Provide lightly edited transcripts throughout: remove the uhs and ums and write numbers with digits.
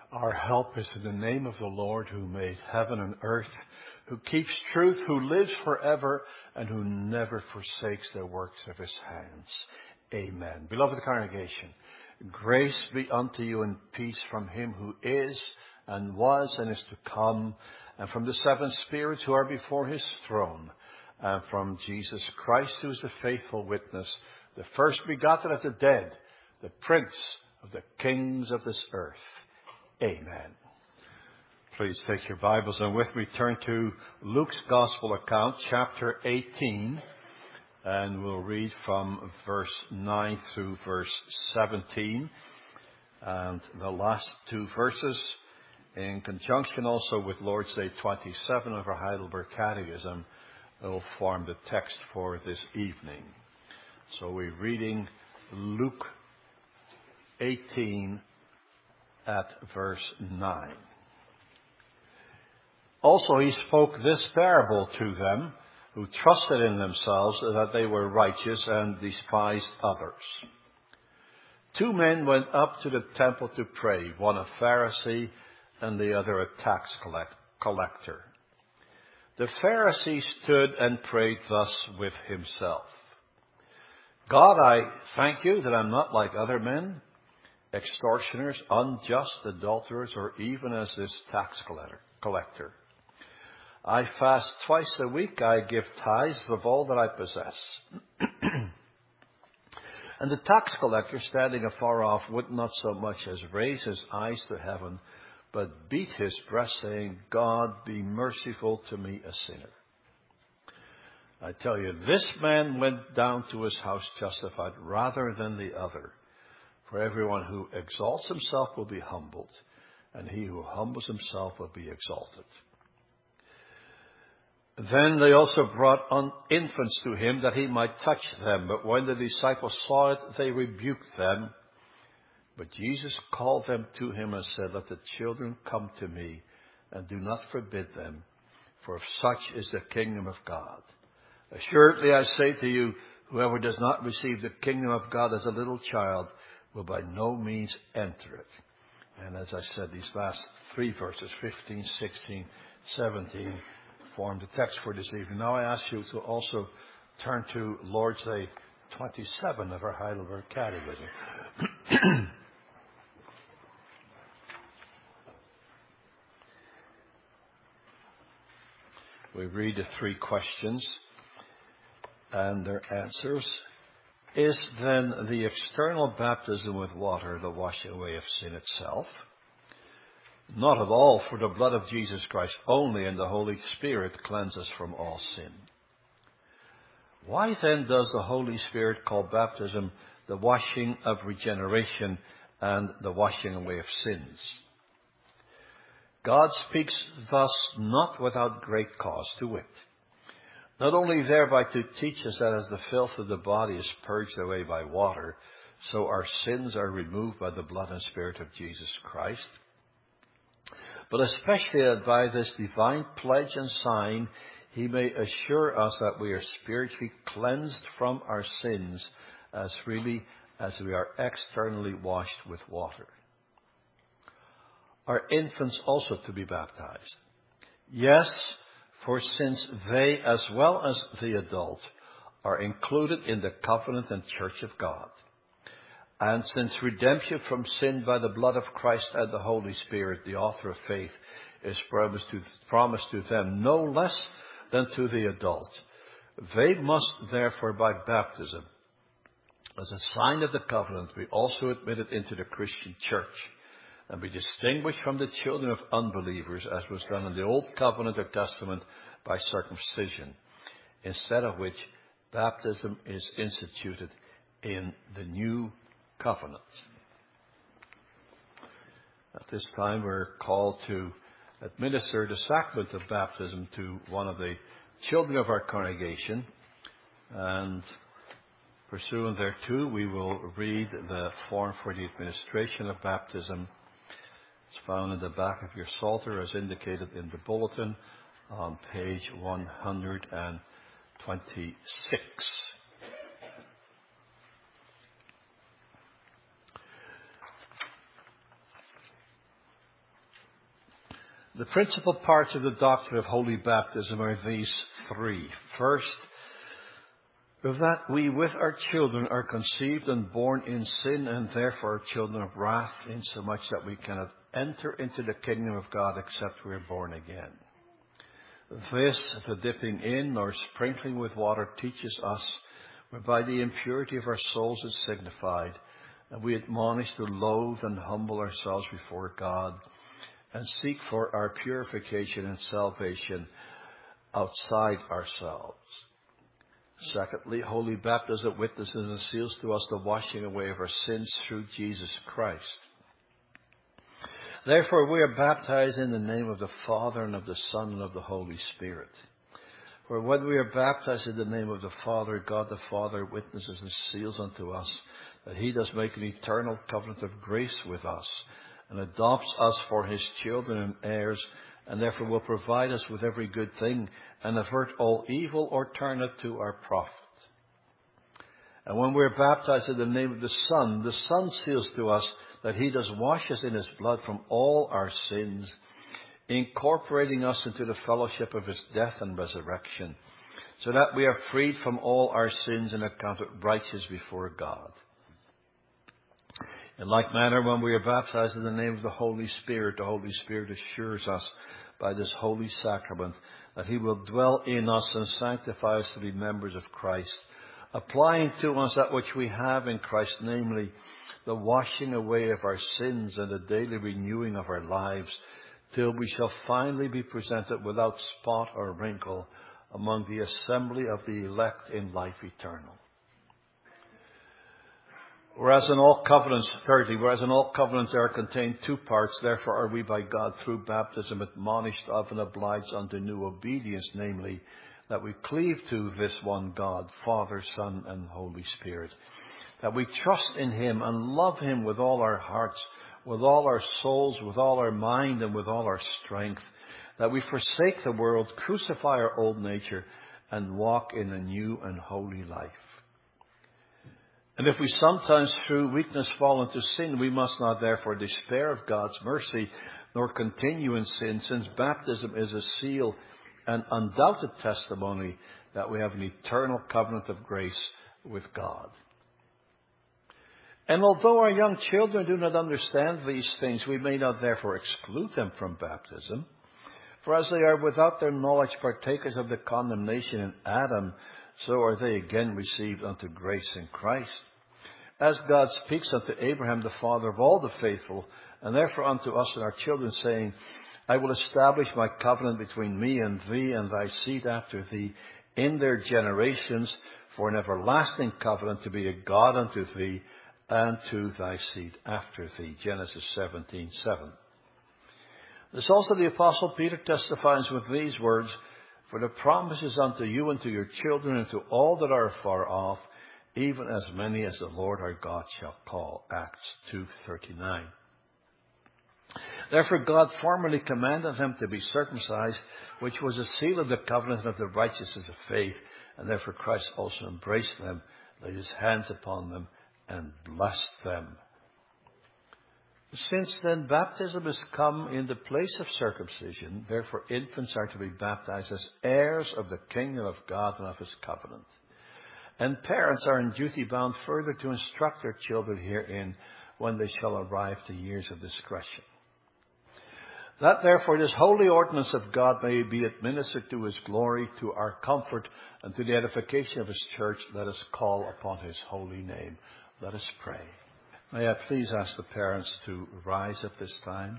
Our help is in the name of the Lord who made heaven and earth, who keeps truth, who lives forever, and who never forsakes the works of his hands. Amen. Beloved congregation, grace be unto you and peace from him who is and was and is to come, and from the seven spirits who are before his throne, and from Jesus Christ, who is the faithful witness, the first begotten of the dead, the Prince of the kings of this earth. Amen. Please take your Bibles and with me turn to Luke's Gospel account, chapter 18, and we'll read from verse 9 through verse 17, and the last two verses in conjunction also with Lord's Day 27 of our Heidelberg Catechism will form the text for this evening. So we're reading Luke 18 at verse 9. Also he spoke this parable to them who trusted in themselves that they were righteous and despised others. Two men went up to the temple to pray, one a Pharisee and the other a tax collector. The Pharisee stood and prayed thus with himself. God, I thank you that I'm not like other men, extortioners, unjust, adulterers, or even as this tax collector. I fast twice a week. I give tithes of all that I possess. And the tax collector, standing afar off, would not so much as raise his eyes to heaven, but beat his breast, saying, God, be merciful to me, a sinner. I tell you, this man went down to his house justified rather than the other. For everyone who exalts himself will be humbled, and he who humbles himself will be exalted. Then they also brought infants to him that he might touch them. But when the disciples saw it, they rebuked them. But Jesus called them to him and said, let the children come to me, and do not forbid them, for of such is the kingdom of God. Assuredly I say to you, whoever does not receive the kingdom of God as a little child will by no means enter it. And as I said, these last three verses, 15, 16, 17, form the text for this evening. Now I ask you to also turn to Lord's Day 27 of our Heidelberg Catechism. We read the three questions and their answers. Is then the external baptism with water the washing away of sin itself? Not at all, for the blood of Jesus Christ only and the Holy Spirit cleanse us from all sin. Why then does the Holy Spirit call baptism the washing of regeneration and the washing away of sins? God speaks thus not without great cause, to wit, not only thereby to teach us that as the filth of the body is purged away by water, so our sins are removed by the blood and Spirit of Jesus Christ, but especially that by this divine pledge and sign, he may assure us that we are spiritually cleansed from our sins as freely as we are externally washed with water. Are infants also to be baptized? Yes, for since they, as well as the adult, are included in the covenant and church of God, and since redemption from sin by the blood of Christ and the Holy Spirit, the author of faith, is promised to them no less than to the adult, they must therefore by baptism, as a sign of the covenant, be also admitted into the Christian church, and be distinguished from the children of unbelievers, as was done in the Old Covenant or Testament by circumcision, instead of which baptism is instituted in the New Covenant. At this time we're called to administer the sacrament of baptism to one of the children of our congregation, and pursuant thereto we will read the form for the administration of baptism. It's found in the back of your psalter as indicated in the bulletin on page 126. The principal parts of the doctrine of holy baptism are these three. First, that we with our children are conceived and born in sin and therefore are children of wrath, insomuch that we cannot enter into the kingdom of God except we are born again. This, the dipping in or sprinkling with water, teaches us whereby the impurity of our souls is signified, and we admonish to loathe and humble ourselves before God and seek for our purification and salvation outside ourselves. Secondly, holy baptism witnesses and seals to us the washing away of our sins through Jesus Christ. Therefore, we are baptized in the name of the Father and of the Son and of the Holy Spirit. For when we are baptized in the name of the Father, God the Father witnesses and seals unto us that he does make an eternal covenant of grace with us and adopts us for his children and heirs, and therefore will provide us with every good thing and avert all evil or turn it to our profit. And when we are baptized in the name of the Son seals to us that he does wash us in his blood from all our sins, incorporating us into the fellowship of his death and resurrection, so that we are freed from all our sins and accounted righteous before God. In like manner, when we are baptized in the name of the Holy Spirit assures us by this holy sacrament that he will dwell in us and sanctify us to be members of Christ, applying to us that which we have in Christ, namely the washing away of our sins and the daily renewing of our lives, till we shall finally be presented without spot or wrinkle among the assembly of the elect in life eternal. Whereas in all covenants there are contained two parts, therefore are we by God through baptism admonished of and obliged unto new obedience, namely, that we cleave to this one God, Father, Son, and Holy Spirit. That we trust in him and love him with all our hearts, with all our souls, with all our mind, and with all our strength. That we forsake the world, crucify our old nature, and walk in a new and holy life. And if we sometimes through weakness fall into sin, we must not therefore despair of God's mercy, nor continue in sin, since baptism is a seal and undoubted testimony that we have an eternal covenant of grace with God. And although our young children do not understand these things, we may not therefore exclude them from baptism. For as they are without their knowledge partakers of the condemnation in Adam, so are they again received unto grace in Christ. As God speaks unto Abraham, the father of all the faithful, and therefore unto us and our children, saying, I will establish my covenant between me and thee and thy seed after thee in their generations for an everlasting covenant to be a God unto thee and to thy seed after thee. Genesis 17:7. This also the Apostle Peter testifies with these words, for the promise is unto you and to your children and to all that are far off, even as many as the Lord our God shall call. Acts 2:39. Therefore God formerly commanded them to be circumcised, which was a seal of the covenant of the righteousness of faith, and therefore Christ also embraced them, laid his hands upon them, and blessed them. Since then baptism has come in the place of circumcision, therefore infants are to be baptized as heirs of the kingdom of God and of his covenant. And parents are in duty bound further to instruct their children herein when they shall arrive to years of discretion. That therefore this holy ordinance of God may be administered to his glory, to our comfort, and to the edification of his church, let us call upon his holy name. Let us pray. May I please ask the parents to rise at this time.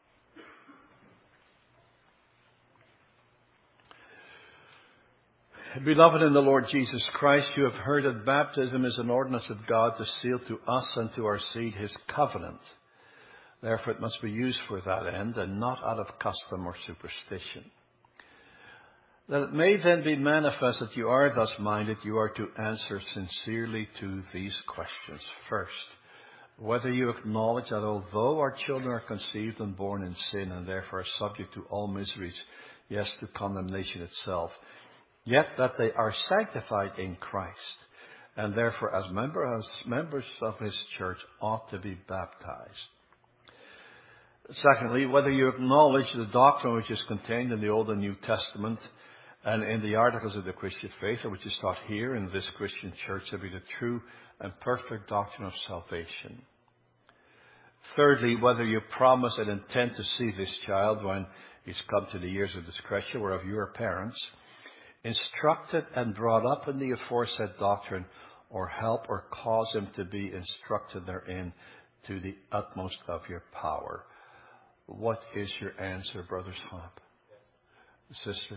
Beloved in the Lord Jesus Christ, you have heard that baptism is an ordinance of God to seal to us and to our seed his covenant. Therefore it must be used for that end and not out of custom or superstition. That it may then be manifest that you are thus minded, you are to answer sincerely to these questions. First, whether you acknowledge that although our children are conceived and born in sin and therefore are subject to all miseries, yes, to condemnation itself, yet that they are sanctified in Christ, and therefore as members of his church ought to be baptized. Secondly, whether you acknowledge the doctrine which is contained in the Old and New Testament and in the articles of the Christian faith, which is taught here in this Christian church to be the true and perfect doctrine of salvation. Thirdly, whether you promise and intend to see this child when he's come to the years of discretion, whereof you are parents, instructed and brought up in the aforesaid doctrine, or help or cause him to be instructed therein to the utmost of your power. What is your answer, Brother Swamp? Sister?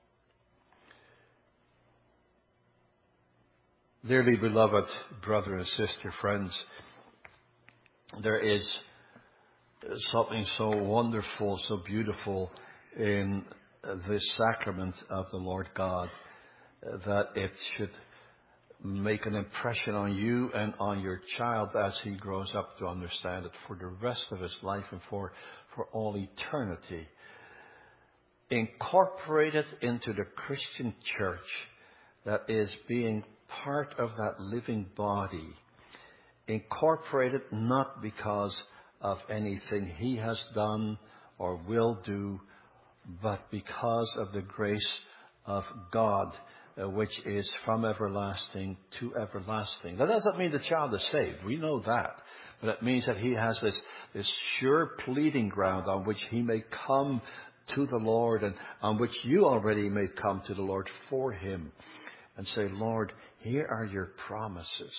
Dearly beloved brother and sister, friends, there is something so wonderful, so beautiful in this sacrament of the Lord God, that it should make an impression on you and on your child as he grows up to understand it for the rest of his life and for all eternity. Incorporate it into the Christian church that is being part of that living body. Incorporate it not because of anything he has done or will do, but because of the grace of God, which is from everlasting to everlasting. That doesn't mean the child is saved. We know that. But it means that he has this sure pleading ground on which he may come to the Lord, and on which you already may come to the Lord for him and say, Lord, here are your promises.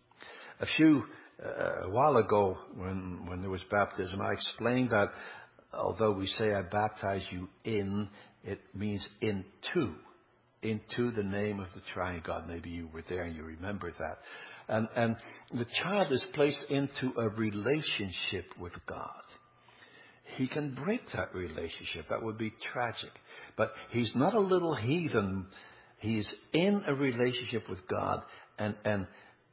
A while ago, when there was baptism, I explained that although we say I baptize you in, it means into the name of the triune God. Maybe you were there and you remember that. And the child is placed into a relationship with God. He can break that relationship. That would be tragic. But he's not a little heathen. He's in a relationship with God. And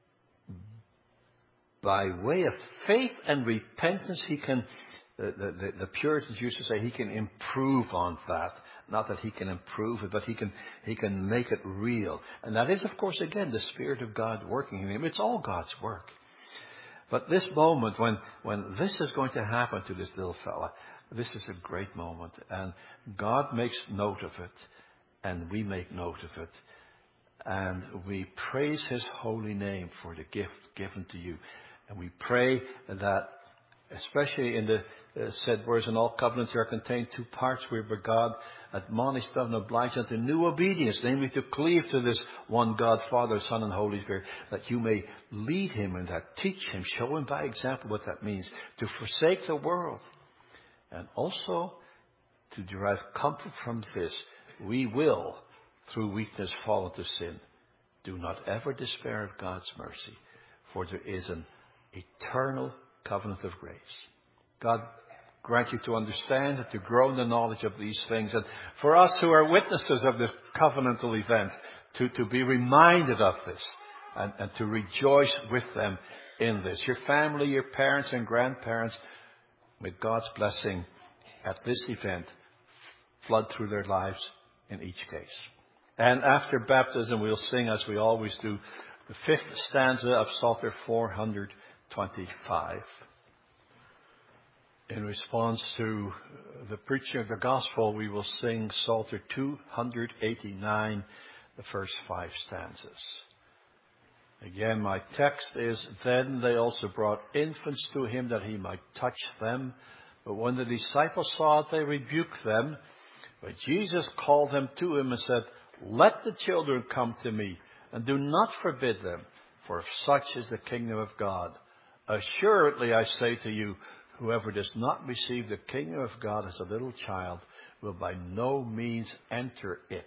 by way of faith and repentance, he can, the Puritans used to say, he can improve on that. Not that he can improve it, but he can make it real. And that is, of course, again, the Spirit of God working in him. It's all God's work. But this moment, when this is going to happen to this little fella, this is a great moment. And God makes note of it, and we make note of it. And we praise his holy name for the gift given to you. And we pray that, especially in the said words, in all covenants there are contained two parts, whereby God admonished and obliged unto new obedience, namely to cleave to this one God, Father, Son, and Holy Spirit, that you may lead him in that, teach him, show him by example what that means, to forsake the world. And also to derive comfort from this, we will, through weakness, fall into sin. Do not ever despair of God's mercy, for there is an eternal covenant of grace. God grant you to understand and to grow in the knowledge of these things. And for us who are witnesses of this covenantal event, to be reminded of this and to rejoice with them in this. Your family, your parents and grandparents, with God's blessing at this event, flood through their lives in each case. And after baptism, we'll sing, as we always do, the fifth stanza of Psalter 425. In response to the preaching of the gospel, we will sing Psalter 289, the first 5 stanzas. Again, my text is, Then they also brought infants to him that he might touch them. But when the disciples saw it, they rebuked them. But Jesus called them to him and said, Let the children come to me, and do not forbid them, for of such is the kingdom of God. Assuredly, I say to you, whoever does not receive the kingdom of God as a little child will by no means enter it.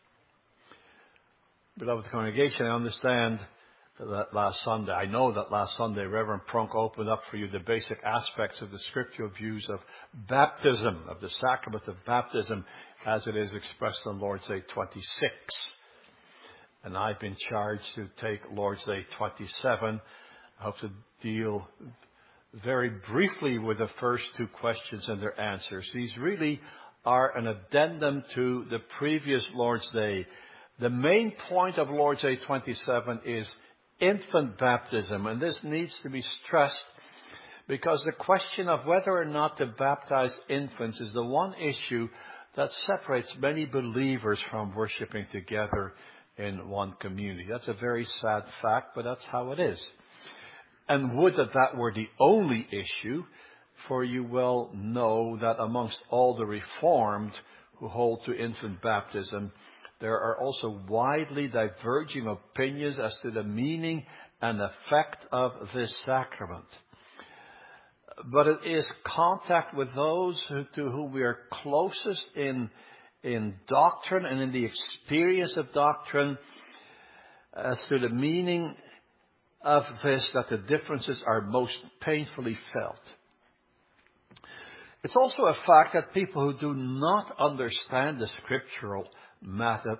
Beloved congregation, I understand that I know that last Sunday Reverend Prunk opened up for you the basic aspects of the scriptural views of baptism, of the sacrament of baptism as it is expressed on Lord's Day 26. And I've been charged to take Lord's Day 27. I hope to deal very briefly with the first 2 questions and their answers. These really are an addendum to the previous Lord's Day. The main point of Lord's Day 27 is infant baptism, and this needs to be stressed Because the question of whether or not to baptize infants is the one issue that separates many believers from worshiping together in one community. That's a very sad fact, but that's how it is. And would that were the only issue, for you well know that amongst all the Reformed who hold to infant baptism, there are also widely diverging opinions as to the meaning and effect of this sacrament. But it is contact with those to whom we are closest in doctrine and in the experience of doctrine as to the meaning of this that the differences are most painfully felt. It's also a fact that people who do not understand the scriptural matters,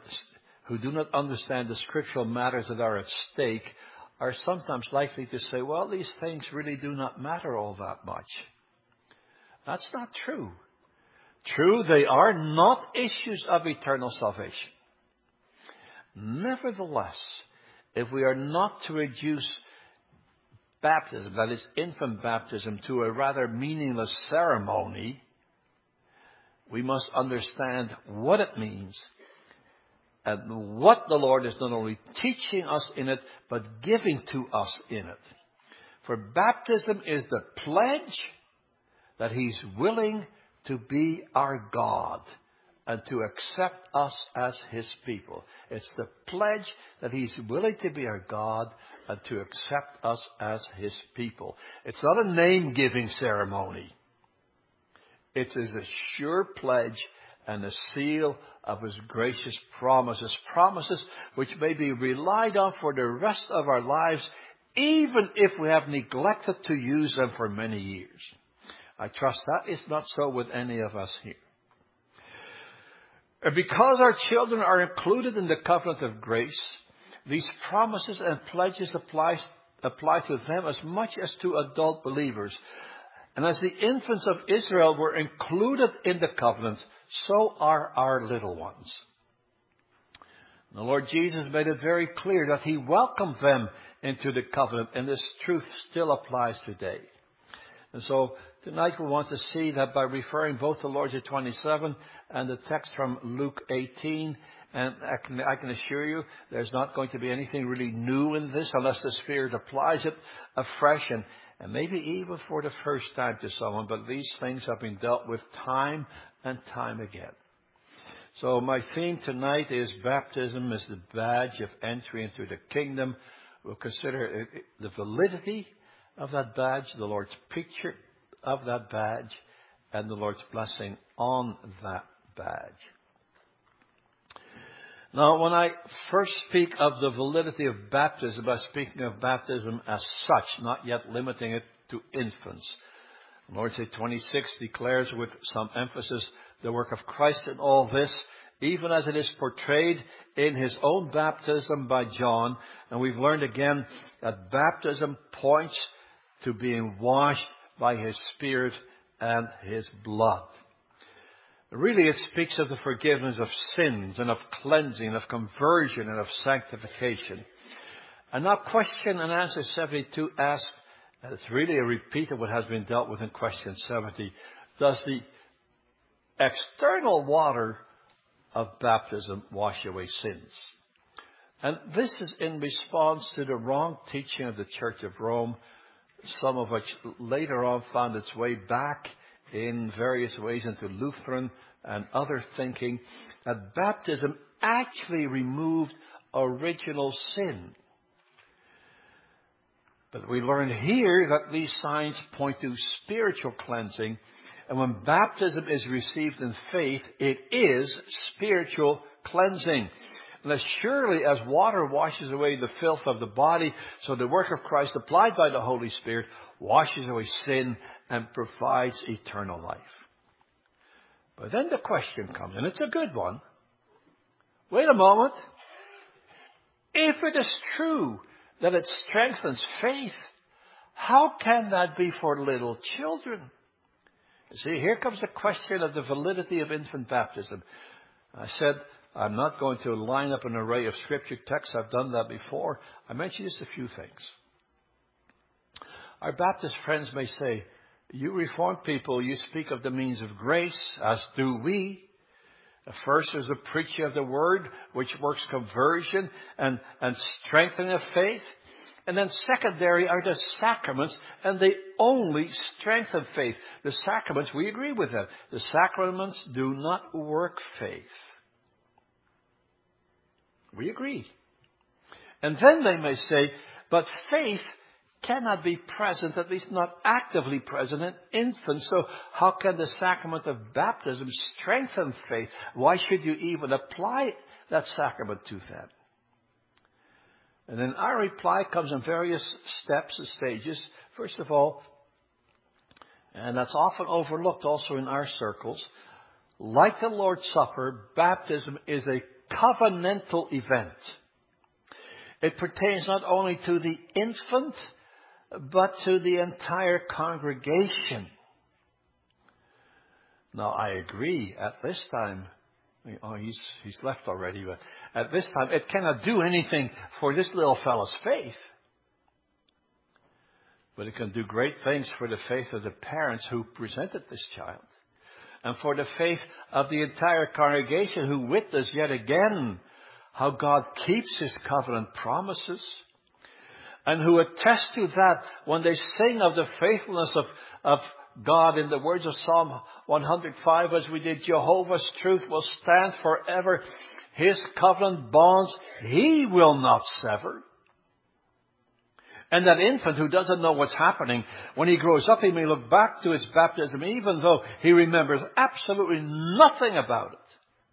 that are at stake, are sometimes likely to say, well, these things really do not matter all that much. That's not true. True, they are not issues of eternal salvation. Nevertheless, if we are not to reduce baptism, that is infant baptism, to a rather meaningless ceremony, we must understand what it means and what the Lord is not only teaching us in it, but giving to us in it. For baptism is the pledge that He's willing to be our God and to accept us as His people. It's the pledge that He's willing to be our God and to accept us as His people. It's not a name-giving ceremony. It is a sure pledge and a seal of His gracious promises. Promises which may be relied on for the rest of our lives, even if we have neglected to use them for many years. I trust that is not so with any of us here. Because our children are included in the covenant of grace, these promises and pledges apply to them as much as to adult believers. And as the infants of Israel were included in the covenant, so are our little ones. The Lord Jesus made it very clear that He welcomed them into the covenant, and this truth still applies today. And so tonight we want to see that by referring both to Lord's Day 27 and the text from Luke 18, and I can assure you there's not going to be anything really new in this unless the Spirit applies it afresh and maybe even for the first time to someone. But these things have been dealt with time and time again. So my theme tonight is baptism is the badge of entry into the kingdom. We'll consider the validity of that badge, the Lord's picture of that badge, and the Lord's blessing on that badge. Now, when I first speak of the validity of baptism, I'm speaking of baptism as such, not yet limiting it to infants. Lord's Day 26 declares with some emphasis the work of Christ in all this, even as it is portrayed in His own baptism by John. And we've learned again that baptism points to being washed by His Spirit and His blood. Really, it speaks of the forgiveness of sins and of cleansing, of conversion and of sanctification. And now question and answer 72 asks, and it's really a repeat of what has been dealt with in question 70, does the external water of baptism wash away sins? And this is in response to the wrong teaching of the Church of Rome, some of which later on found its way back in various ways into Lutheran and other thinking, that baptism actually removed original sin. But we learn here that these signs point to spiritual cleansing, and when baptism is received in faith, it is spiritual cleansing. And as surely as water washes away the filth of the body, so the work of Christ applied by the Holy Spirit washes away sin and provides eternal life. But then the question comes, and it's a good one. Wait a moment. If it is true that it strengthens faith, how can that be for little children? You see, here comes the question of the validity of infant baptism. I said, I'm not going to line up an array of scripture texts. I've done that before. I mentioned just a few things. Our Baptist friends may say, you Reformed people, you speak of the means of grace, as do we. First is the preaching of the Word, which works conversion and strengthening of faith. And then secondary are the sacraments, and they only strengthen faith. The sacraments, we agree with that. The sacraments do not work faith. We agree. And then they may say, but faith cannot be present, at least not actively present, in infants. So how can the sacrament of baptism strengthen faith? Why should you even apply that sacrament to them? And then our reply comes in various steps and stages. First of all, and that's often overlooked also in our circles, like the Lord's Supper, baptism is a covenantal event. It pertains not only to the infant, but to the entire congregation. Now, I agree at this time. Oh, he's left already, but at this time, it cannot do anything for this little fellow's faith. But it can do great things for the faith of the parents who presented this child. And for the faith of the entire congregation who witnessed yet again how God keeps His covenant promises. And who attest to that when they sing of the faithfulness of God in the words of Psalm 105, as we did, Jehovah's truth will stand forever. His covenant bonds He will not sever. And that infant who doesn't know what's happening, when he grows up, he may look back to his baptism, even though he remembers absolutely nothing about it.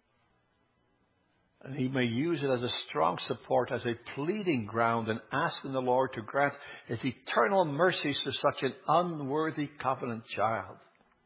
And he may use it as a strong support, as a pleading ground, and asking the Lord to grant His eternal mercies to such an unworthy covenant child.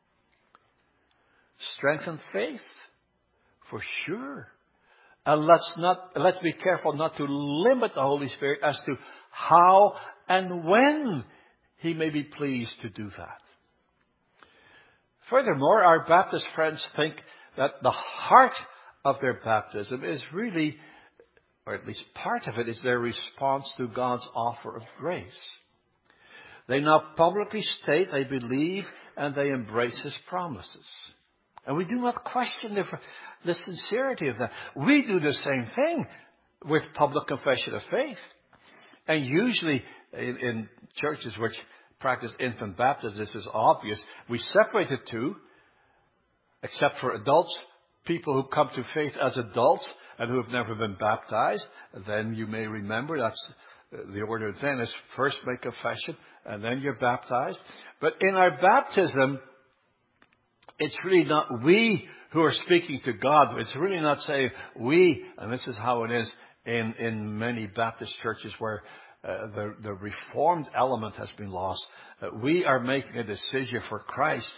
Strengthen faith, for sure. And let's be careful not to limit the Holy Spirit as to how and when He may be pleased to do that. Furthermore, our Baptist friends think that the heart of their baptism is really, or at least part of it, is their response to God's offer of grace. They now publicly state they believe and they embrace His promises. And we do not question the sincerity of that. We do the same thing with public confession of faith. And usually in churches which practice infant baptism, this is obvious. We separate the two, except for adults. People who come to faith as adults and who have never been baptized, then you may remember that's the order then is first make confession and then you're baptized. But in our baptism, it's really not we who are speaking to God. It's really not saying we, and this is how it is in many Baptist churches where the Reformed element has been lost. We are making a decision for Christ.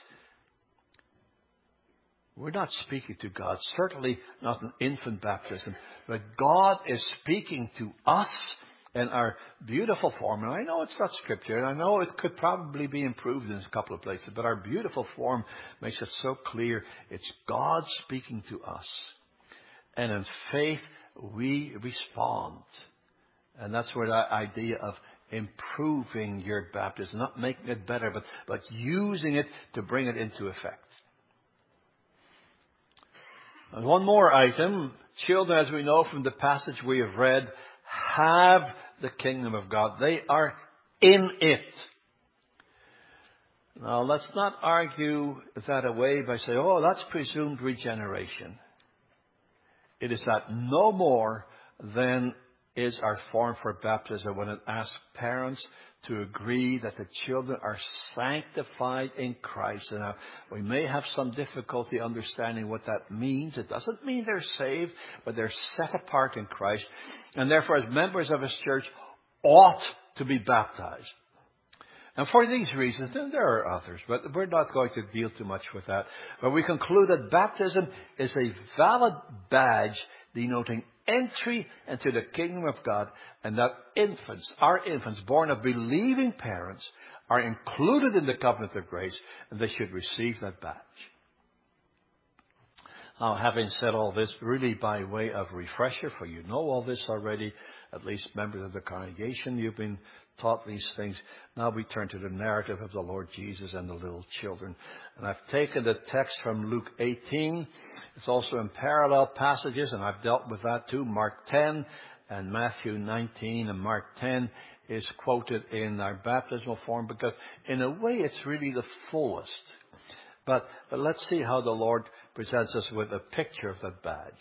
We're not speaking to God, certainly not in infant baptism, but God is speaking to us in our beautiful form. And I know it's not scripture, and I know it could probably be improved in a couple of places, but our beautiful form makes it so clear. It's God speaking to us. And in faith, we respond. And that's where that idea of improving your baptism, not making it better, but using it to bring it into effect. And one more item. Children, as we know from the passage we have read, have the kingdom of God. They are in it. Now, let's not argue that away by saying, oh, that's presumed regeneration. It is that no more than is our form for baptism when it asks parents to agree that the children are sanctified in Christ. And now, we may have some difficulty understanding what that means. It doesn't mean they're saved, but they're set apart in Christ. And therefore, as members of His church, ought to be baptized. And for these reasons, and there are others, but we're not going to deal too much with that. But we conclude that baptism is a valid badge denoting entry into the kingdom of God, and that our infants born of believing parents, are included in the covenant of grace, and they should receive that badge. Now, having said all this, really by way of refresher, for you know all this already, at least members of the congregation, you've been taught these things. Now we turn to the narrative of the Lord Jesus and the little children. And I've taken the text from Luke 18. It's also in parallel passages, and I've dealt with that too. Mark 10 and Matthew 19 and Mark 10 is quoted in our baptismal form because in a way it's really the fullest. But let's see how the Lord presents us with a picture of that badge.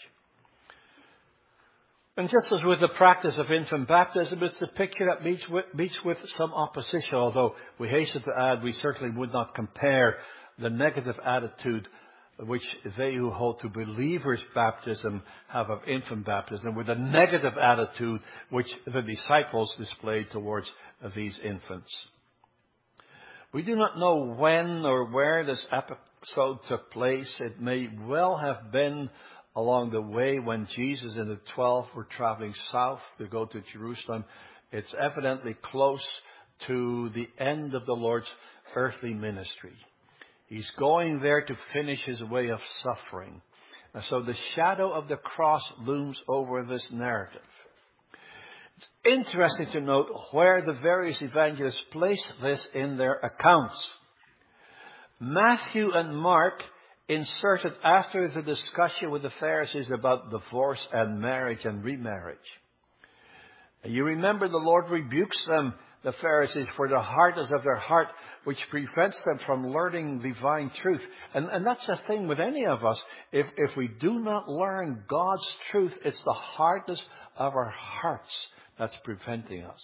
And just as with the practice of infant baptism, it's a picture that meets with some opposition, although we hasten to add we certainly would not compare the negative attitude which they who hold to believers' baptism have of infant baptism with the negative attitude which the disciples displayed towards these infants. We do not know when or where this episode took place. It may well have been along the way when Jesus and the 12 were traveling south to go to Jerusalem. It's evidently close to the end of the Lord's earthly ministry. He's going there to finish his way of suffering. And so the shadow of the cross looms over this narrative. It's interesting to note where the various evangelists place this in their accounts. Matthew and Mark inserted after the discussion with the Pharisees about divorce and marriage and remarriage. You remember the Lord rebukes them, the Pharisees, for the hardness of their heart, which prevents them from learning divine truth. And that's the thing with any of us. If we do not learn God's truth, it's the hardness of our hearts that's preventing us.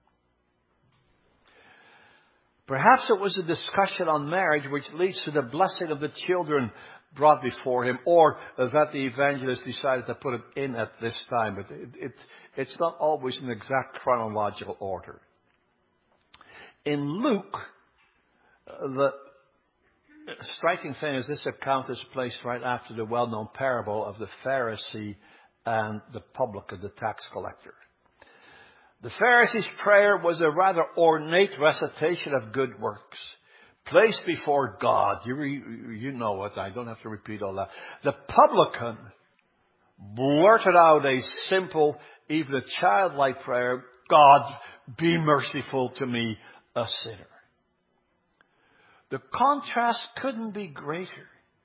Perhaps it was a discussion on marriage which leads to the blessing of the children brought before him, or that the evangelist decided to put it in at this time. But it's not always in exact chronological order. In Luke, the striking thing is this account is placed right after the well-known parable of the Pharisee and the publican, the tax collector. The Pharisee's prayer was a rather ornate recitation of good works, placed before God. You know it. I don't have to repeat all that. The publican blurted out a simple, even a childlike prayer, God, be merciful to me, a sinner. The contrast couldn't be greater.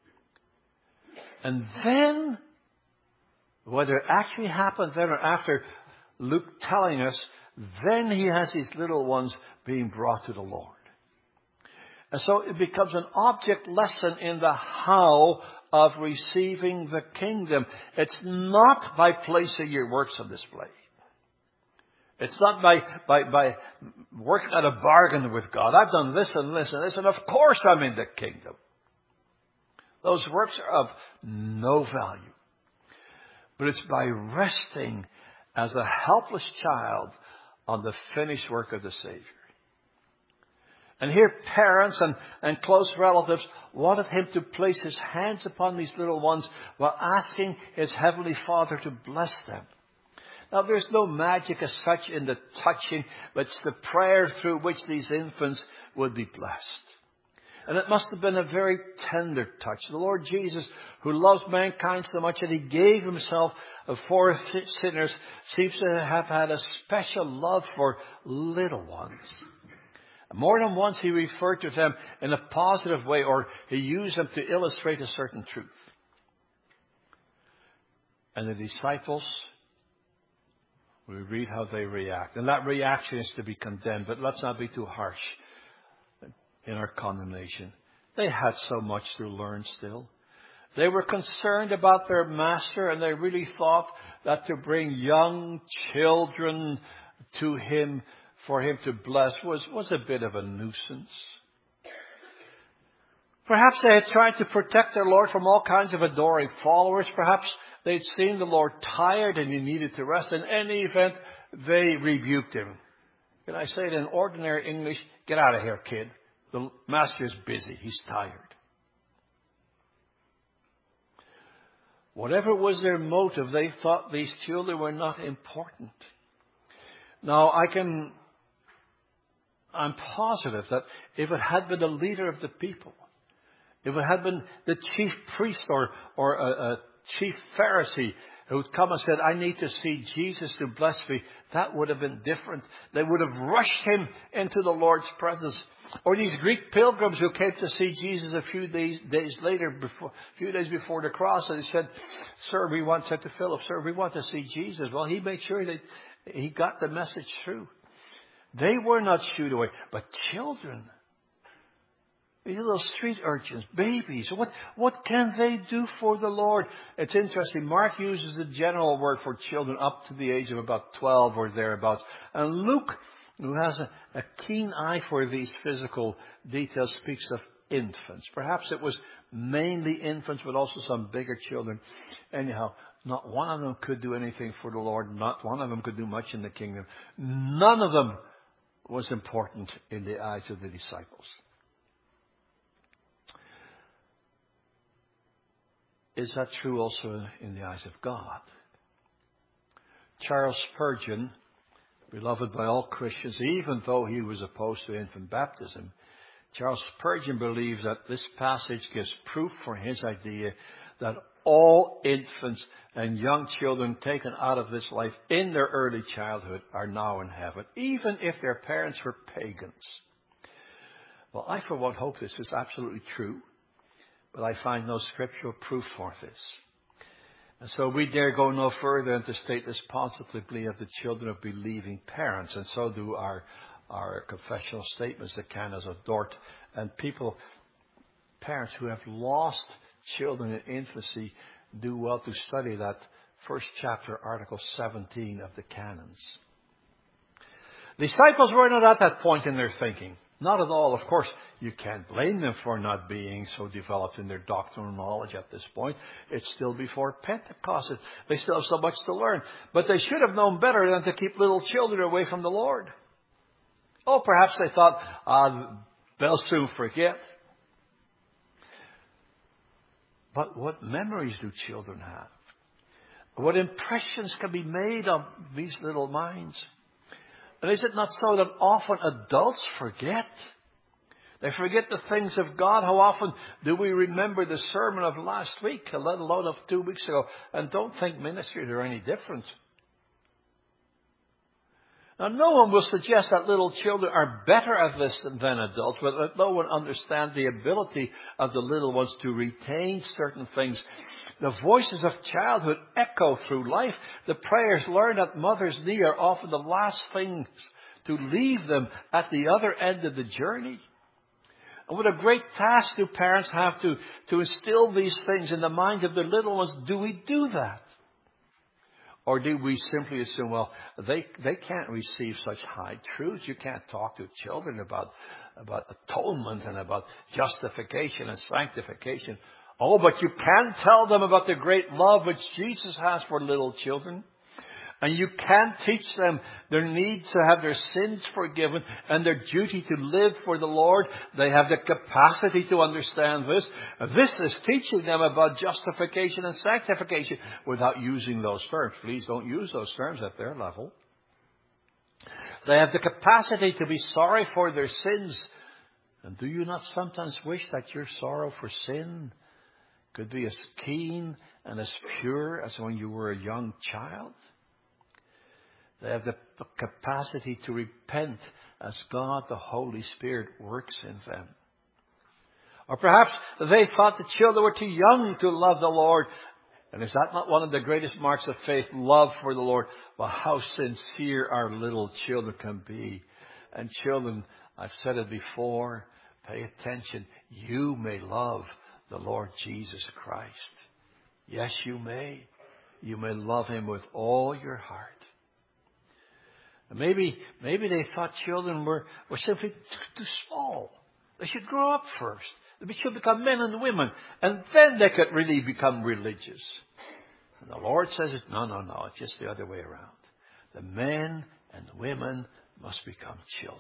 And then, whether it actually happened then or after, Luke telling us, then he has these little ones being brought to the Lord. And so it becomes an object lesson in the how of receiving the kingdom. It's not by placing your works on display. It's not by working out a bargain with God. I've done this and this and this, and of course I'm in the kingdom. Those works are of no value. But it's by resting as a helpless child on the finished work of the Savior. And here parents and close relatives wanted him to place his hands upon these little ones while asking his Heavenly Father to bless them. Now there's no magic as such in the touching, but it's the prayer through which these infants would be blessed. And it must have been a very tender touch. The Lord Jesus, who loves mankind so much that he gave himself for sinners, seems to have had a special love for little ones. More than once he referred to them in a positive way, or he used them to illustrate a certain truth. And the disciples, we read how they react. And that reaction is to be condemned, but let's not be too harsh in our condemnation. They had so much to learn still. They were concerned about their master, and they really thought that to bring young children to him for him to bless was a bit of a nuisance. Perhaps they had tried to protect their Lord from all kinds of adoring followers. Perhaps they'd seen the Lord tired and he needed to rest. In any event, they rebuked him. Can I say it in ordinary English? Get out of here, kid. The master is busy. He's tired. Whatever was their motive, they thought these children were not important. Now, I'm positive that if it had been the leader of the people, if it had been the chief priest or a chief Pharisee, who'd come and said, I need to see Jesus to bless me, that would have been different. They would have rushed him into the Lord's presence. Or these Greek pilgrims who came to see Jesus a few days before the cross, and they said, Sir, said to Philip, Sir, we want to see Jesus. Well, he made sure that he got the message through. They were not shooed away, but children. These little street urchins, babies. What can they do for the Lord? It's interesting. Mark uses the general word for children up to the age of about 12 or thereabouts. And Luke, who has a keen eye for these physical details, speaks of infants. Perhaps it was mainly infants, but also some bigger children. Anyhow, not one of them could do anything for the Lord. Not one of them could do much in the kingdom. None of them was important in the eyes of the disciples. Is that true also in the eyes of God? Charles Spurgeon, beloved by all Christians, even though he was opposed to infant baptism, Charles Spurgeon believes that this passage gives proof for his idea that all infants and young children taken out of this life in their early childhood are now in heaven, even if their parents were pagans. Well, I for one hope this is absolutely true, but I find no scriptural proof for this. And so we dare go no further than to state this positively of the children of believing parents, and so do our confessional statements, the canons of Dort, and parents who have lost children in infancy do well to study that first chapter, Article 17 of the canons. Disciples were not at that point in their thinking. Not at all. Of course, you can't blame them for not being so developed in their doctrinal knowledge at this point. It's still before Pentecost. They still have so much to learn. But they should have known better than to keep little children away from the Lord. Oh, perhaps they thought, they'll soon forget. But what memories do children have? What impressions can be made on these little minds? And is it not so that often adults forget? They forget the things of God. How often do we remember the sermon of last week, let alone of 2 weeks ago, and don't think ministries are any different? Now, no one will suggest that little children are better at this than adults, but let no one understand the ability of the little ones to retain certain things. The voices of childhood echo through life. The prayers learned at mother's knee are often the last things to leave them at the other end of the journey. And what a great task do parents have to instill these things in the minds of their little ones. Do we do that? Or do we simply assume, well, they can't receive such high truths. You can't talk to children about atonement and about justification and sanctification. Oh, but you can tell them about the great love which Jesus has for little children. And you can teach them their need to have their sins forgiven and their duty to live for the Lord. They have the capacity to understand this. This is teaching them about justification and sanctification without using those terms. Please don't use those terms at their level. They have the capacity to be sorry for their sins. And do you not sometimes wish that your sorrow for sin could be as keen and as pure as when you were a young child? They have the capacity to repent as God, the Holy Spirit, works in them. Or perhaps they thought the children were too young to love the Lord. And is that not one of the greatest marks of faith, love for the Lord? Well, how sincere our little children can be. And children, I've said it before, pay attention. You may love the Lord Jesus Christ. Yes, you may. You may love Him with all your heart. Maybe they thought children were simply too small. They should grow up first. They should become men and women. And then they could really become religious. And the Lord says, no. It's just the other way around. The men and women must become children.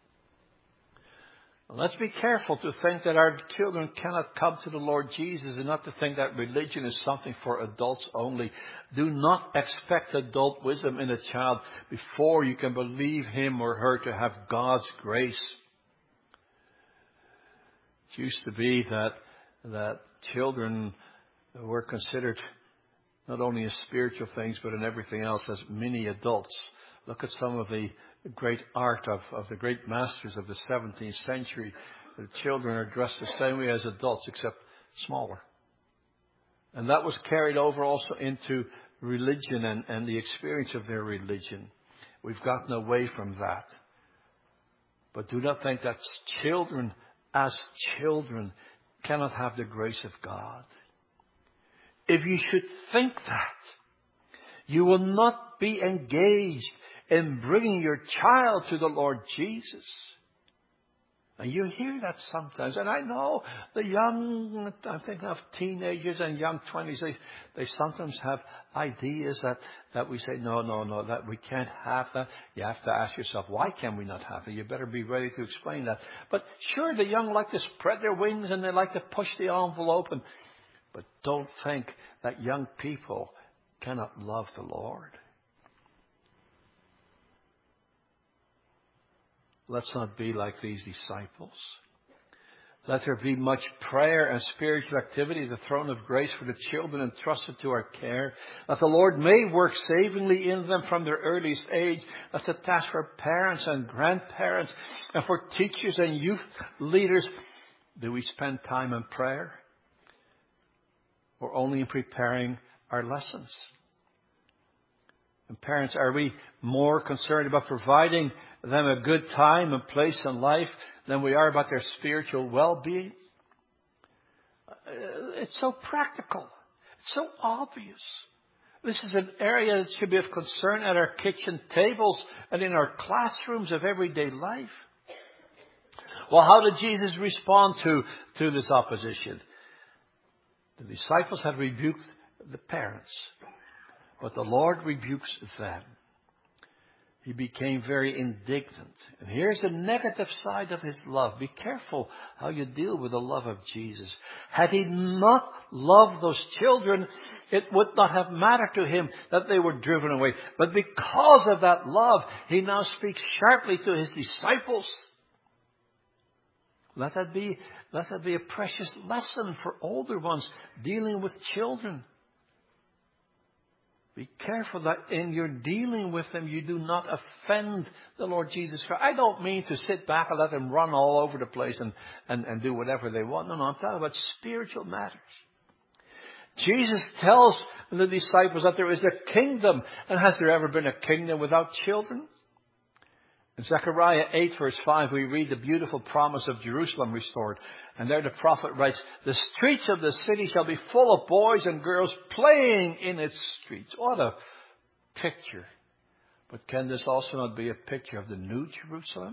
Let's be careful to think that our children cannot come to the Lord Jesus and not to think that religion is something for adults only. Do not expect adult wisdom in a child before you can believe him or her to have God's grace. It used to be that children were considered not only in spiritual things, but in everything else, as mini adults. Look at some of the great art of the great masters of the 17th century. The children are dressed the same way as adults, except smaller. And that was carried over also into religion and the experience of their religion. We've gotten away from that. But do not think that children, as children, cannot have the grace of God. If you should think that, you will not be engaged in bringing your child to the Lord Jesus. And you hear that sometimes. And I know the young, I think of teenagers and young 20s, they sometimes have ideas that we say, no, that we can't have that. You have to ask yourself, why can we not have it? You better be ready to explain that. But sure, the young like to spread their wings and they like to push the envelope. But don't think that young people cannot love the Lord. Let's not be like these disciples. Let there be much prayer and spiritual activity at the throne of grace for the children entrusted to our care, that the Lord may work savingly in them from their earliest age. That's a task for parents and grandparents and for teachers and youth leaders. Do we spend time in prayer? Or only in preparing our lessons? And parents, are we more concerned about providing them a good time and place in life than we are about their spiritual well-being? It's so practical. It's so obvious. This is an area that should be of concern at our kitchen tables and in our classrooms of everyday life. Well, how did Jesus respond to this opposition? The disciples had rebuked the parents, but the Lord rebukes them. He became very indignant. And here's the negative side of his love. Be careful how you deal with the love of Jesus. Had he not loved those children, it would not have mattered to him that they were driven away. But because of that love, he now speaks sharply to his disciples. Let that be a precious lesson for older ones dealing with children. Be careful that in your dealing with them, you do not offend the Lord Jesus Christ. I don't mean to sit back and let them run all over the place and do whatever they want. No, I'm talking about spiritual matters. Jesus tells the disciples that there is a kingdom. And has there ever been a kingdom without children? In Zechariah 8 verse 5, we read the beautiful promise of Jerusalem restored. And there the prophet writes, the streets of the city shall be full of boys and girls playing in its streets. What a picture. But can this also not be a picture of the New Jerusalem?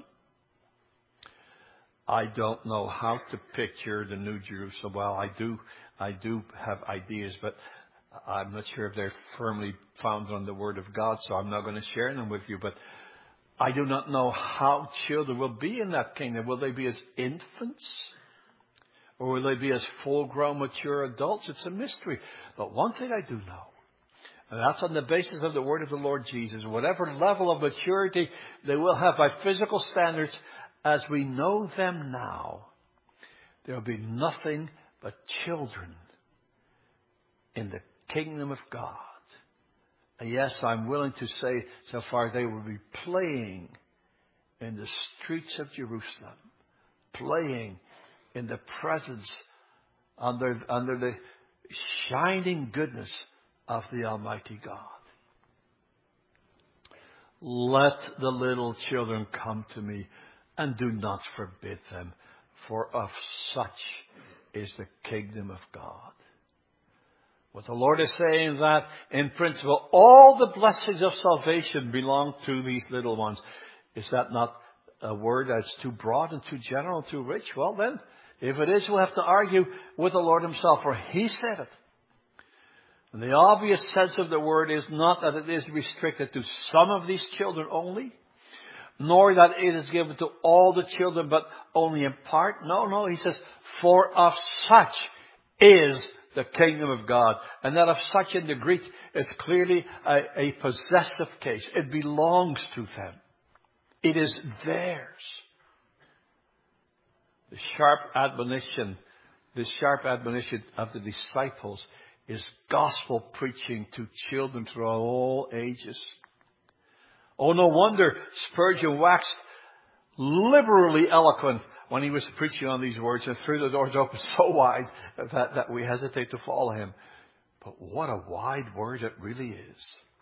I don't know how to picture the New Jerusalem. Well, I do have ideas, but I'm not sure if they're firmly founded on the Word of God, so I'm not going to share them with you. But I do not know how children will be in that kingdom. Will they be as infants? Or will they be as full-grown, mature adults? It's a mystery. But one thing I do know, and that's on the basis of the word of the Lord Jesus, whatever level of maturity they will have by physical standards, as we know them now, there will be nothing but children in the kingdom of God. And yes, I'm willing to say so far they will be playing in the streets of Jerusalem, playing in the presence under the shining goodness of the Almighty God. Let the little children come to me and do not forbid them, for of such is the kingdom of God. What the Lord is saying that, in principle, all the blessings of salvation belong to these little ones. Is that not a word that's too broad and too general and too rich? Well then, if it is, we'll have to argue with the Lord himself, for he said it. And the obvious sense of the word is not that it is restricted to some of these children only, nor that it is given to all the children, but only in part. No, he says, for of such is the kingdom of God. And that of such in the Greek is clearly a possessive case. It belongs to them. It is theirs. The sharp admonition of the disciples is gospel preaching to children throughout all ages. Oh, no wonder Spurgeon waxed liberally eloquent when he was preaching on these words and threw the doors open so wide that we hesitate to follow him. But what a wide word it really is.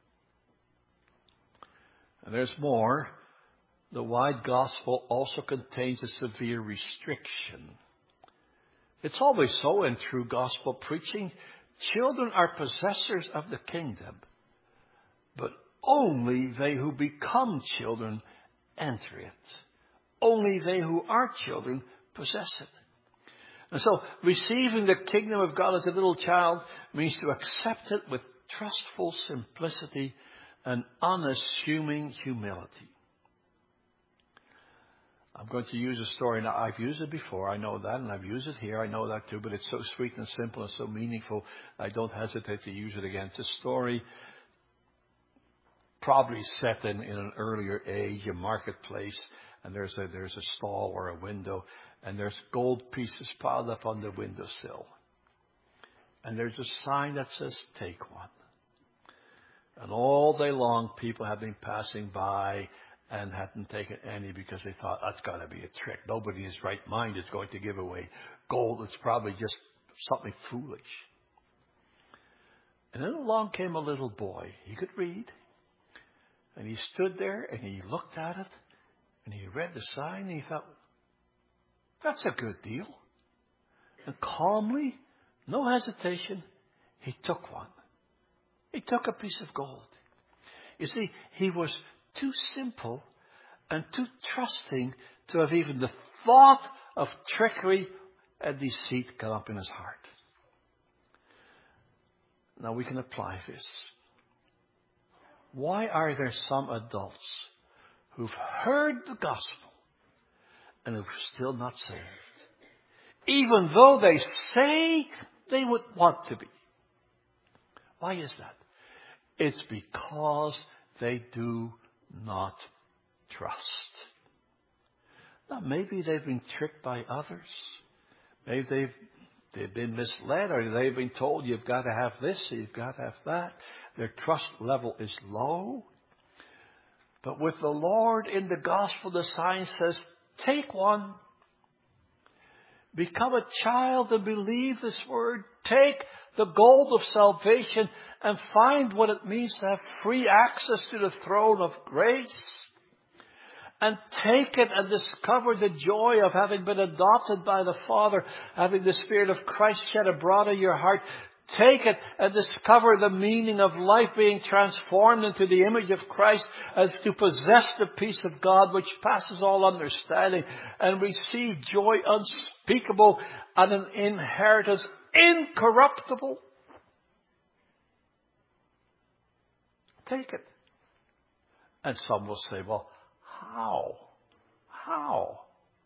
And there's more. The wide gospel also contains a severe restriction. It's always so in true gospel preaching. Children are possessors of the kingdom, but only they who become children enter it. Only they who are children possess it. And so receiving the kingdom of God as a little child means to accept it with trustful simplicity and unassuming humility. I'm going to use a story. Now, I've used it before. I know that, and I've used it here. I know that too, but it's so sweet and simple and so meaningful, I don't hesitate to use it again. It's a story probably set in an earlier age, a marketplace, and there's a stall or a window, and there's gold pieces piled up on the windowsill. And there's a sign that says, "Take one." And all day long, people have been passing by and hadn't taken any because they thought, that's got to be a trick. Nobody in his right mind is going to give away gold. It's probably just something foolish. And then along came a little boy. He could read. And he stood there and he looked at it and he read the sign and he thought, that's a good deal. And calmly, no hesitation, he took one. He took a piece of gold. You see, he was too simple and too trusting to have even the thought of trickery and deceit come up in his heart. Now we can apply this. Why are there some adults who've heard the gospel and who've still not saved? Even though they say they would want to be. Why is that? It's because they do not trust. Now, maybe they've been tricked by others. Maybe they've been misled, or they've been told you've got to have this, you've got to have that. Their trust level is low. But with the Lord in the gospel, the sign says, take one. Become a child and believe this word. Take the gold of salvation and find what it means to have free access to the throne of grace. And take it and discover the joy of having been adopted by the Father, having the Spirit of Christ shed abroad in your heart. Take it and discover the meaning of life being transformed into the image of Christ as to possess the peace of God which passes all understanding and receive joy unspeakable and an inheritance incorruptible. Take it. And some will say, well, how? How?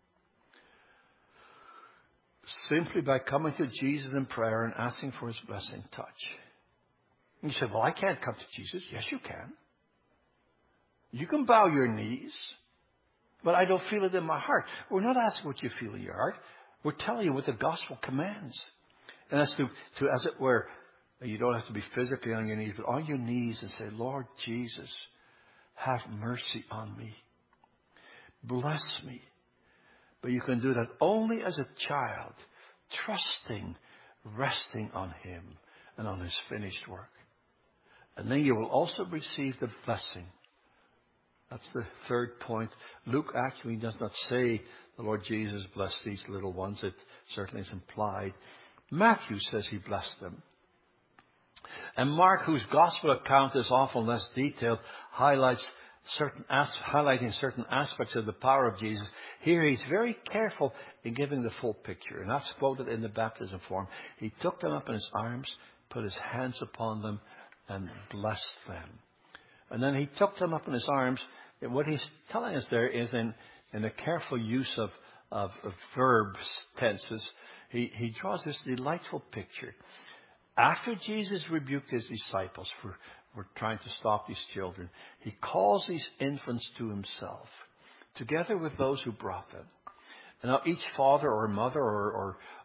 Simply by coming to Jesus in prayer and asking for His blessing touch. And you say, well, I can't come to Jesus. Yes, you can. You can bow your knees, but I don't feel it in my heart. We're not asking what you feel in your heart. We're telling you what the gospel commands. And that's to as it were, you don't have to be physically on your knees, but on your knees and say, Lord Jesus, have mercy on me. Bless me. But you can do that only as a child, trusting, resting on Him and on His finished work. And then you will also receive the blessing. That's the third point. Luke actually does not say the Lord Jesus blessed these little ones. It certainly is implied. Matthew says He blessed them. And Mark, whose gospel account is often less detailed, highlighting certain aspects of the power of Jesus. Here he's very careful in giving the full picture. And that's quoted in the baptism form. He took them up in His arms, put His hands upon them, and blessed them. And then He took them up in His arms. And what He's telling us there is in a careful use of verbs, tenses, He draws this delightful picture. After Jesus rebuked His disciples for trying to stop these children, He calls these infants to Himself, together with those who brought them. And now each father or mother or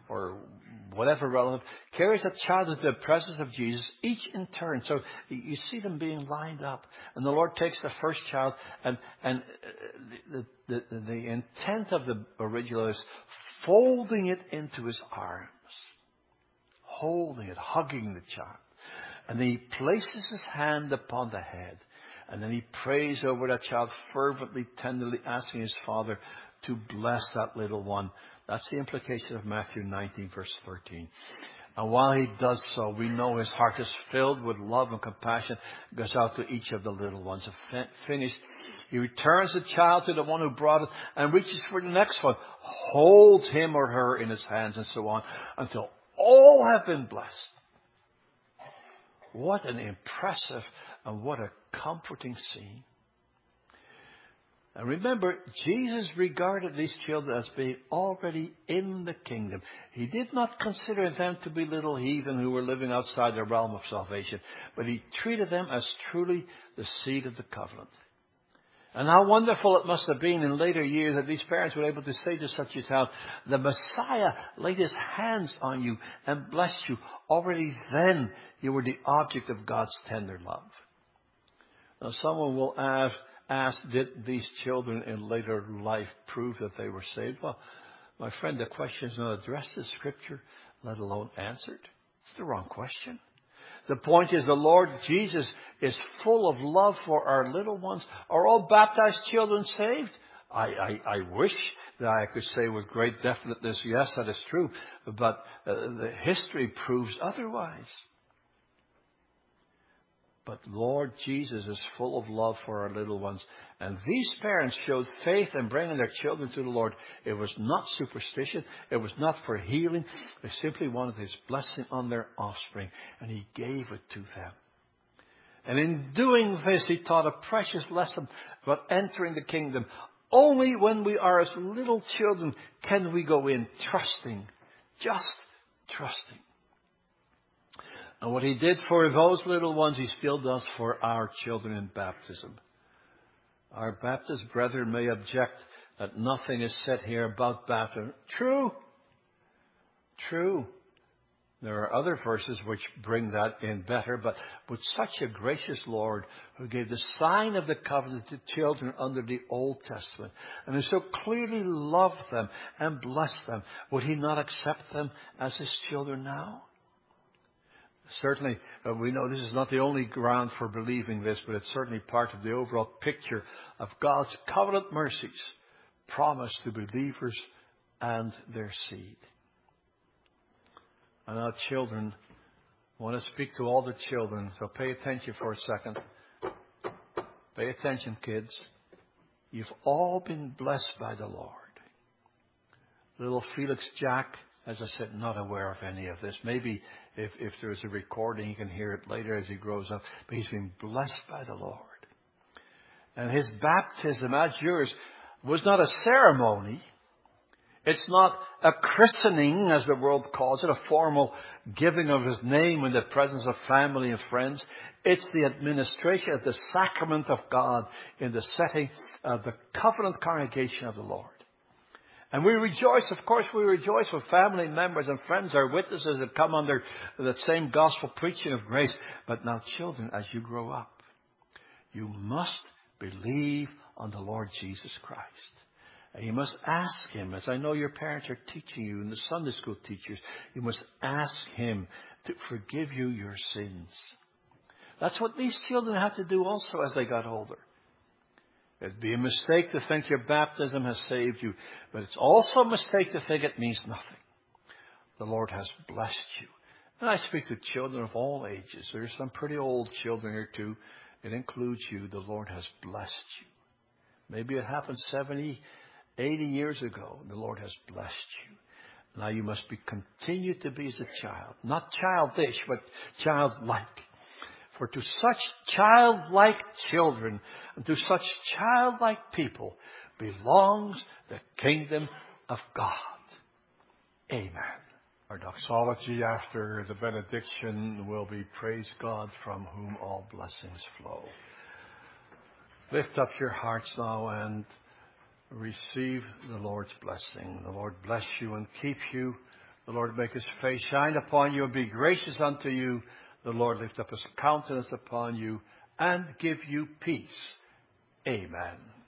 or whatever relevant, carries a child into the presence of Jesus, each in turn. So you see them being lined up. And the Lord takes the first child, and the intent of the original is folding it into his arms, holding it, hugging the child. And then he places his hand upon the head. And then he prays over that child fervently, tenderly, asking his Father to bless that little one. That's the implication of Matthew 19, verse 13. And while he does so, we know his heart is filled with love and compassion. It goes out to each of the little ones. Finished, he returns the child to the one who brought it and reaches for the next one, holds him or her in his hands, and so on, until all have been blessed. What an impressive and what a comforting scene. And remember, Jesus regarded these children as being already in the kingdom. He did not consider them to be little heathen who were living outside the realm of salvation, but he treated them as truly the seed of the covenant. And how wonderful it must have been in later years that these parents were able to say to such a child, the Messiah laid his hands on you and blessed you. Already then you were the object of God's tender love. Now someone will ask, did these children in later life prove that they were saved? Well, my friend, the question is not addressed in Scripture, let alone answered. It's the wrong question. The point is the Lord Jesus is full of love for our little ones. Are all baptized children saved? I wish that I could say with great definiteness, yes, that is true. But the history proves otherwise. But Lord Jesus is full of love for our little ones. And these parents showed faith in bringing their children to the Lord. It was not superstition. It was not for healing. They simply wanted His blessing on their offspring. And He gave it to them. And in doing this, He taught a precious lesson about entering the kingdom. Only when we are as little children can we go in trusting. Just trusting. And what He did for those little ones, He still does for our children in baptism. Our Baptist brethren may object that nothing is said here about baptism. True. There are other verses which bring that in better, but with such a gracious Lord who gave the sign of the covenant to children under the Old Testament, and who so clearly loved them and blessed them, would He not accept them as His children now? Certainly, we know this is not the only ground for believing this, but it's certainly part of the overall picture of God's covenant mercies promised to believers and their seed. And now, children, I want to speak to all the children, so pay attention for a second. Pay attention, kids. You've all been blessed by the Lord. Little Felix Jack, as I said, not aware of any of this. Maybe if there's a recording, he can hear it later as he grows up. But he's been blessed by the Lord. And his baptism, as yours, was not a ceremony. It's not a christening, as the world calls it, a formal giving of his name in the presence of family and friends. It's the administration of the sacrament of God in the setting of the covenant congregation of the Lord. And we rejoice, of course, with family members and friends, our witnesses that come under that same gospel preaching of grace. But now, children, as you grow up, you must believe on the Lord Jesus Christ. And you must ask Him, as I know your parents are teaching you and the Sunday school teachers, you must ask Him to forgive you your sins. That's what these children had to do also as they got older. It'd be a mistake to think your baptism has saved you, but it's also a mistake to think it means nothing. The Lord has blessed you. And I speak to children of all ages. There's some pretty old children here too. It includes you. The Lord has blessed you. Maybe it happened 70, 80 years ago. The Lord has blessed you. Now you must continue to be as a child. Not childish, but childlike. For to such childlike children and to such childlike people belongs the kingdom of God. Amen. Our doxology after the benediction will be praise God from whom all blessings flow. Lift up your hearts now and receive the Lord's blessing. The Lord bless you and keep you. The Lord make his face shine upon you and be gracious unto you. The Lord lift up his countenance upon you and give you peace. Amen.